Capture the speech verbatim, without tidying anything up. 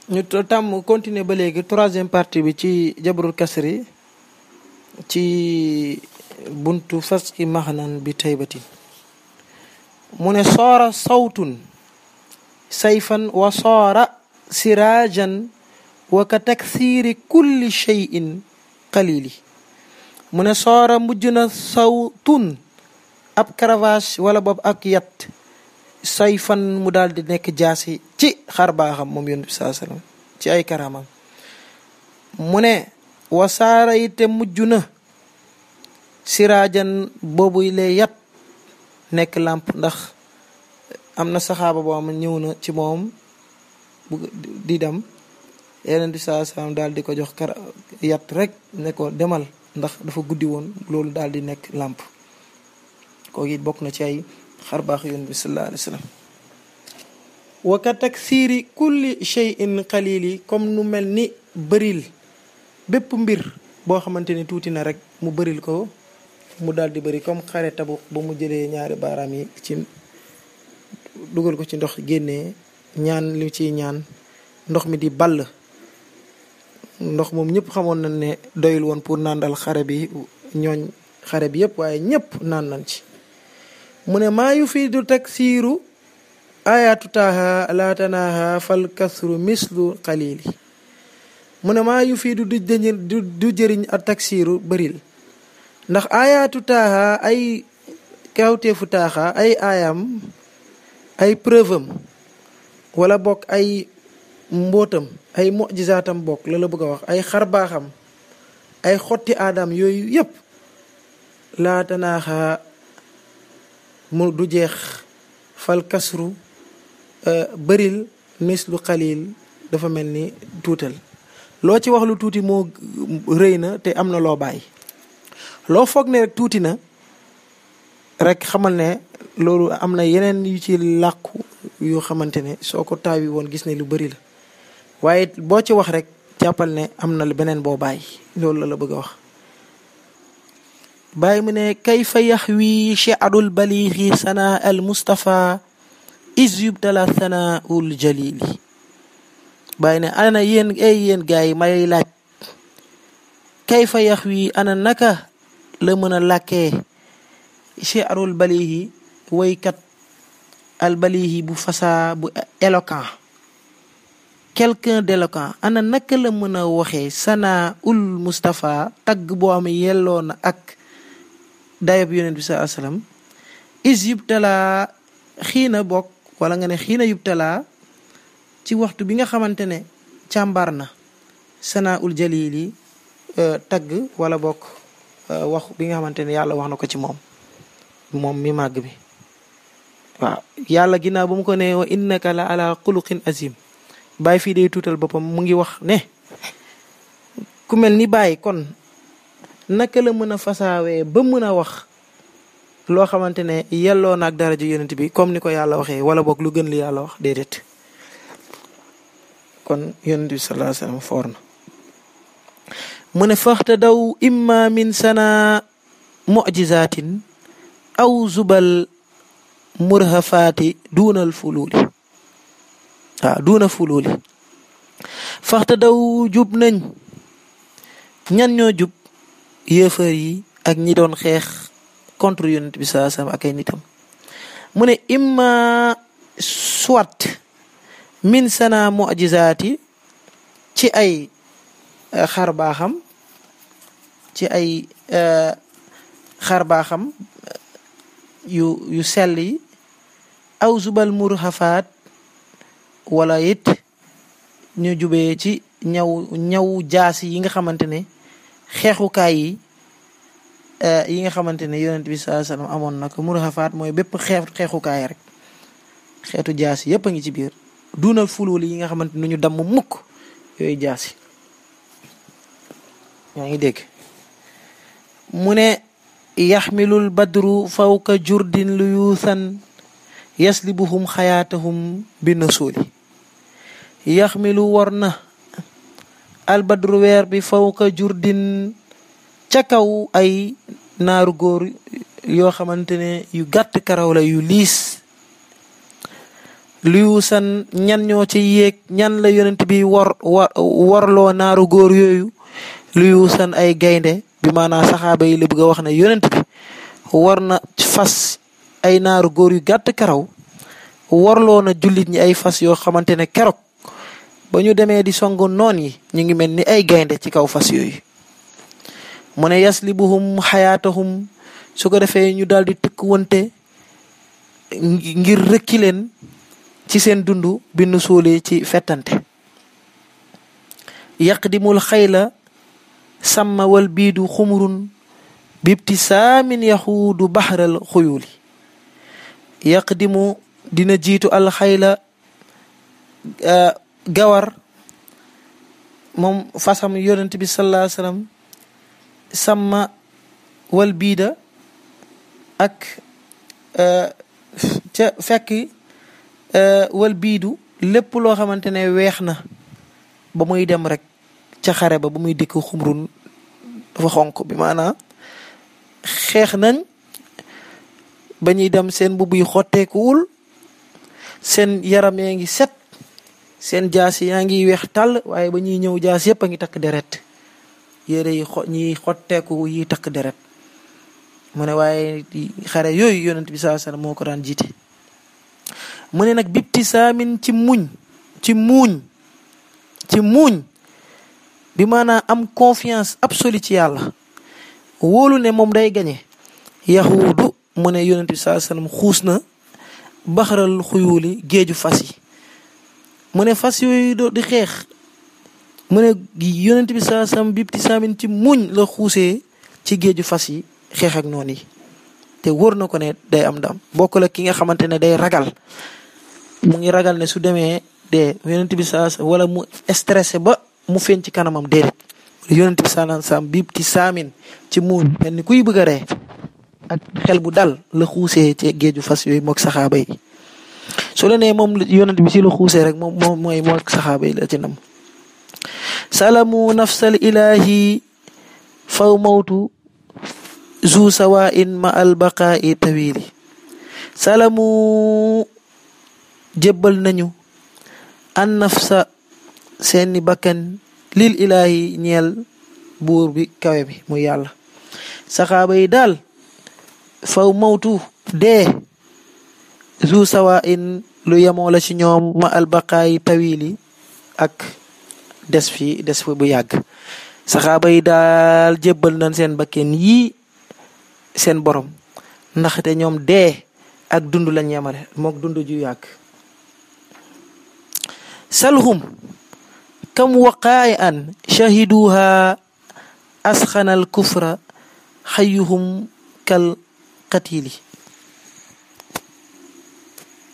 ñu tàmm continuer ba léegi troisième partie bi ci jabrul kasri ci buntu faski maxnan bi taybatin mu ne soora sawtun sayfan wa soora sirajan wa ka taksiiri kulli cheyin qalili mu ne soora mujj na sawtun ab caravage wala boobu ak yat sayfan mu daal di nekk jaasi ci xar baaxam moom yonent bi saa sallam ci ay karamam mu ne wasaara ite mujj na siraajan boobu lay yat nekk làmp ndax am na saxaaba boo xam ñëw na ci moom bu di dem yonent bi saa sallam daal di ko jox kar yat rek ne ko demal ndax dafa guddi woon loolu daal di nekk làmp kooku it bokk na ci ay xar baax yonent bi sallallahu alayhi wa sallam wa ka taksiiri kulli shay'in qalili comme nu mel ni bëril bépp mbir boo xamante ni tuuti na rek mu bëril ko mu daal di bëri comme xare Tabuk ba mu jëlee ñaari baaraam yi ci dugal ko ci ndox génnee ñaan li ciy ñaan ndox mi di ball ndox moom ñëpp xamoon nañ ne doyul woon pour nàndal xare bi ñooñ xare bi yëpp waaye ñëpp naan nañ ci mu ne maa yufiidu taksiiru ayaatu taaha laa tanaaha fal kasru mislu qalili mu ne maa yufiidu du du jëriñ a taksiiru bëril ndax ayaatu taaha ay kawteefu taaxa ay aayam ay preuve am wala bokk ay mbootam ay mujizaatam bokk la la bëgg a wax ay xarbaaxam ay xotti aadam yooyu yëpp laa tanaaxa mu du jeex fal kasru bëril mislu xalil dafa mel ni tuutal loo ci wax lu tuuti moo rëy na te am na loo bàyyi loo foog ne rek tuuti na rek xamal ne loolu am na yeneen yu ci làqu yoo xamante ne soo ko taawi woon gis ne lu bëri la waaye boo ci wax rek jàppal ne am na beneen boo bàyyi loolu la la bëgg a wax bàyyi mu ne kayfa yaxwi shi'rul baliixi sana al mustafa is yubtala sana ul jalili bàyyi ne ana yéen ay yéen gars yi may laaj kayfa yaxwi ana naka la mën a làkkee shi'rul baliixi waykat al baliixi bu fasaa bu éloquent quelqu'un d'éloquent ana naka la mën a waxee sana ul mustafa tagg boo am yelloo na ak dayob yonent bi sallallahu alayhi wasallam is yubtala xiina bokk wala nga ne xiina yubtala ci waxtu bi nga xamante ne càmbar na sana ul jalili tagg wala bokk wax bi nga xamante ne yàlla wax na ko ci moom moom mi màgg bi waaw yàlla ginnaaw ba mu ko ne wa innaka la ala xuluqin azim bàyyi fii day tuutal boppam mu ngi wax ne ku mel ni bàyyi kon naka la mën a fasaawee ba mën a wax loo xamante ne yelloo naag daraja yonent bi comme ni ko yàlla waxee wala boog lu gën li yàlla wax déedéet kon yonent bi sallallahu alayhi wasallam foor na mu ne faxta daw imma min sana mu'jizatin aw zubal murhafaati duunal fululi waaw duuna fululi faxta daw jub nañ ñan ñoo jub yéefar yi ak ñi doon xeex contre yonent bi sallallahu alayhi wasallam ak ay nitam mu ne imma soit min sana mu'jizaati ci ay xar baaxam ci ay xar baaxam yu yu sell yi aw zubal murhafaat wala it ñu jubee ci ñaw ñaw jaasi yi nga xamante ne xeexukaay yi yi nga xamante ne yonent bi sallallahu alayhi wasallam amoon na ko murhafaat mooy bépp xeex xeexukaay rek xeetu jaasi yépp a ngi ci biir duunal fulul yi nga xamante ne ñu damm mukk yooyu jaasi yaa ngi dégg mu ne yaxmilul badru fawka jurdin luyuusan yaslibuhum xayaatahum bi nasuuli yaxmilu war na albadru weer bi fawka jurdin ca kaw ay naaru góor yoo xamante ne yu gàtt karaw la yu liis luyuusan ñan ñoo ci yéeg ñan la yonent bi war war warloo naaru góor yooyu luyuusan ay gaynde bi maanaam saxaaba yi li bëgg a wax ne yonent bi war na fas ay naaru góor yu gàtt karaw warloo na jullit ñi ay fas yoo xamante ne keroog ba ñu demee di songu noon yi ñu ngi mel ni ay gaynde ci kaw fas yooyu mu ne yaslibuhum xayaatahum su ko defee ñu daal di tëkk wante ngir rëkki leen ci seen dundu bi nu suulee ci fettante yaqdimul xayla sàmma wal biidu xumurun bibtisaamin yaxuudu baxral xuyuli yaqdimu dina jiitu alxayla gawar moom fasam yonent bi sallallahu alayhi wasallam sàmma wal biida ak ca fekk wal biidu lépp loo xamante ne weex na ba muy dem rek ca xare ba ba muy dikk xumrun dafa xonk bi maanaam xeex nañ ba ñuy dem seen mbubb yi xotteekuwul seen yaram yaa ngi set seen jaas yaa ngi weex tàll waaye ba ñuy ñëw jaas yépp a ngi takk deret yére yi xo ñiy xotteeku yi takk deret mu ne waaye xare yooyu yonent bi sallallahu alayhi wasallam moo ko daan jiite mu ne nag bibtisaamin ci muñ ci muuñ ci muuñ bi maanaam am confiance absolue ci yàlla wóolu ne moom day gañe yahuudu mu ne yonent bi sallallahu alayhi wasallam xuus na baxaral xuyuuli géeju fas yi mu ne fas yooyu do di xeex mu ne yonent bi sallallahu alayhi wasallam bibtisaamin ci muñ la xuusee ci géeju fas yi xeex ak noonu yi te wóor na ko ne day am ndam bokk la ki nga xamante ne day ragal mu ngi ragal ne su demee de yonent bi sallallahu alayhi wasallam wala mu stressé ba mu feeñ ci kanamam déedéet yonent bi sallallahu alayhi wasallam bibtisaamin ci muñ mel ni kuy bëgg a ree ak xel bu dal la xuusee ci géeju fas yooyu mook saxaaba yi su la nee moom yonent bi si la xuusee rek moom moom mooy mook saxaaba yi la ci nam salamu nafsal ilahi faw mawtu zu sawain ma al baqaa'i tawili salamu jébbal nañu an nafsa seeni bakkan lil ilahi ñeel buur bi kawe bi muy yàlla saxaaba yi daal faw mawtu dee zu sawain lu yemoo la ci ñoom ma al baqaa'i tawili ak des fi des fi bu yàgg saxaaba yi daal jébbal nañ seen bakken yii seen borom ndaxte ñoom dee ak dund lañ yemale mook dund ju yàgg salhum kam waqaa'i an shahiduha asxanal kufra xayyuhum kal qatili